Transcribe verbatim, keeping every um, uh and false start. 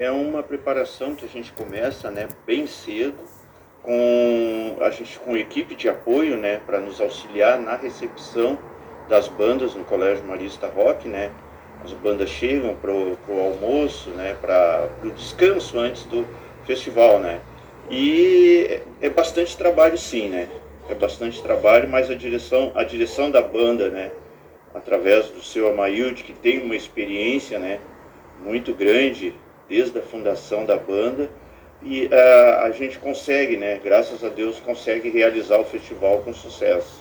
É uma preparação que a gente começa, né, bem cedo, com a gente com equipe de apoio, né, para nos auxiliar na recepção das bandas no Colégio Marista Rock, né. As bandas chegam pro pro almoço, né, para o descanso antes do festival, né. E é bastante trabalho sim, né, é bastante trabalho, mas a direção a direção da banda, né, através do seu Amailde, que tem uma experiência, né, muito grande desde a fundação da banda, e uh, a gente consegue, né, graças a Deus, consegue realizar o festival com sucesso.